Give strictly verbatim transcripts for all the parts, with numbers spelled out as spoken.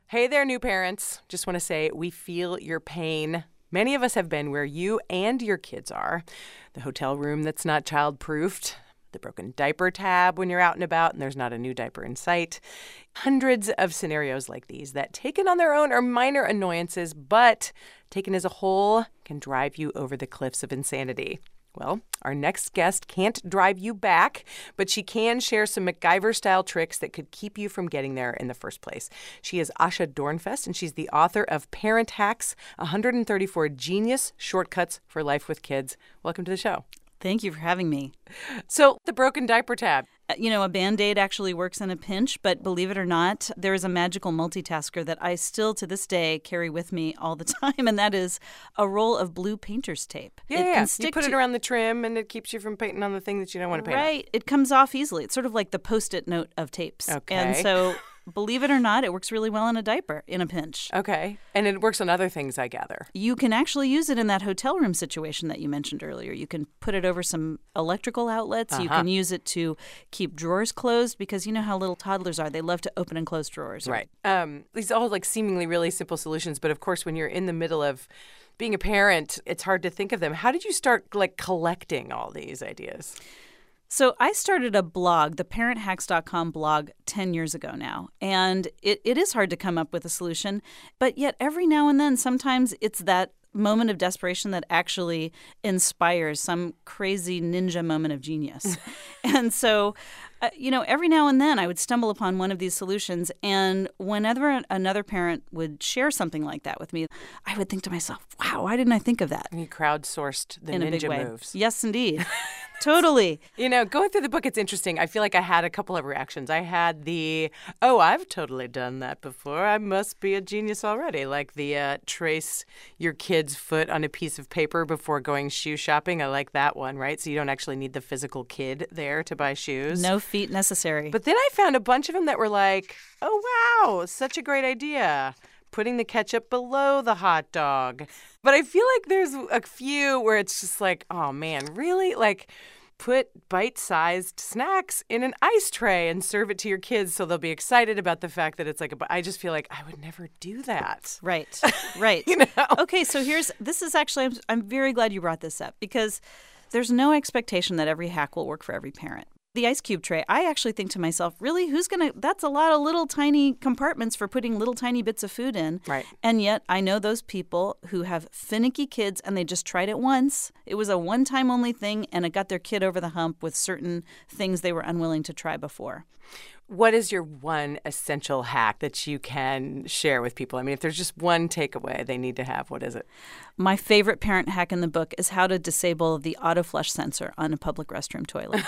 Hey there, new parents. Just want to say we feel your pain. Many of us have been where you and your kids are. The hotel room that's not child-proofed, the broken diaper tab when you're out and about and there's not a new diaper in sight. Hundreds of scenarios like these that, taken on their own, are minor annoyances, but taken as a whole can drive you over the cliffs of insanity. Well, our next guest can't drive you back, but she can share some MacGyver-style tricks that could keep you from getting there in the first place. She is Asha Dornfest, and she's the author of Parent Hacks, one hundred thirty-four Genius Shortcuts for Life with Kids. Welcome to the show. Thank you for having me. So, the broken diaper tab. You know, a Band-Aid actually works in a pinch, but believe it or not, there is a magical multitasker that I still to this day carry with me all the time, and that is a roll of blue painter's tape. Yeah, it yeah. Can stick you put to... it around the trim, and it keeps you from painting on the thing that you don't want to paint Right. on. It comes off easily. It's sort of like the Post-it note of tapes. Okay. And so, believe it or not, it works really well in a diaper, in a pinch. Okay. And it works on other things, I gather. You can actually use it in that hotel room situation that you mentioned earlier. You can put it over some electrical outlets. Uh-huh. You can use it to keep drawers closed because you know how little toddlers are. They love to open and close drawers. Right. Um, these all like seemingly really simple solutions, but of course, when you're in the middle of being a parent, it's hard to think of them. How did you start like collecting all these ideas? So I started a blog, the parent hacks dot com blog, ten years ago now. And it, it is hard to come up with a solution. But yet every now and then, sometimes it's that moment of desperation that actually inspires some crazy ninja moment of genius. And so, uh, you know, every now and then I would stumble upon one of these solutions. And whenever another parent would share something like that with me, I would think to myself, wow, why didn't I think of that? And you crowdsourced the in a ninja big way. moves. Yes, indeed. Totally. You know, going through the book, it's interesting. I feel like I had a couple of reactions. I had the, oh, I've totally done that before. I must be a genius already. Like the uh, trace your kid's foot on a piece of paper before going shoe shopping. I like that one, right? So you don't actually need the physical kid there to buy shoes. No feet necessary. But then I found a bunch of them that were like, oh, wow, such a great idea. Putting the ketchup below the hot dog. But I feel like there's a few where it's just like, oh, man, really? Like, put bite-sized snacks in an ice tray and serve it to your kids so they'll be excited about the fact that it's like a... I just feel like I would never do that. Right, right. You know? Okay, so here's... This is actually... I'm, I'm very glad you brought this up because there's no expectation that every hack will work for every parent. The ice cube tray, I actually think to myself, really, who's going to, that's a lot of little tiny compartments for putting little tiny bits of food in. Right. And yet I know those people who have finicky kids and they just tried it once. It was a one-time only thing and it got their kid over the hump with certain things they were unwilling to try before. What is your one essential hack that you can share with people? I mean, if there's just one takeaway they need to have, what is it? My favorite parent hack in the book is how to disable the auto flush sensor on a public restroom toilet.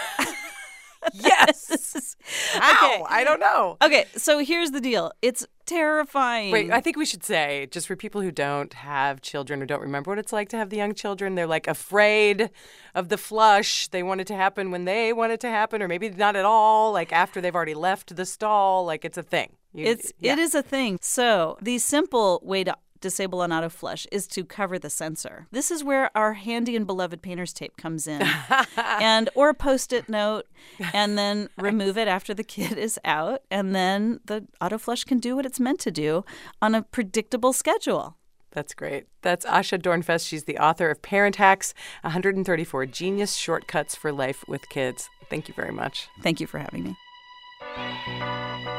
Yes. How? Okay. I don't know. Okay, so here's the deal. It's terrifying. Wait, I think we should say, just for people who don't have children or don't remember what it's like to have the young children, they're like afraid of the flush. They want it to happen when they want it to happen, or maybe not at all, like after they've already left the stall. Like it's a thing. You, It's yeah. It is a thing. So the simple way to disable an auto flush is to cover the sensor. This is where our handy and beloved painter's tape comes in. and or a post-it note, and then remove it after the kid is out, and then the auto flush can do what it's meant to do on a predictable schedule. That's great. That's Asha Dornfest. She's the author of Parent Hacks, one hundred thirty-four Genius Shortcuts for Life with Kids. Thank you very much. Thank you for having me.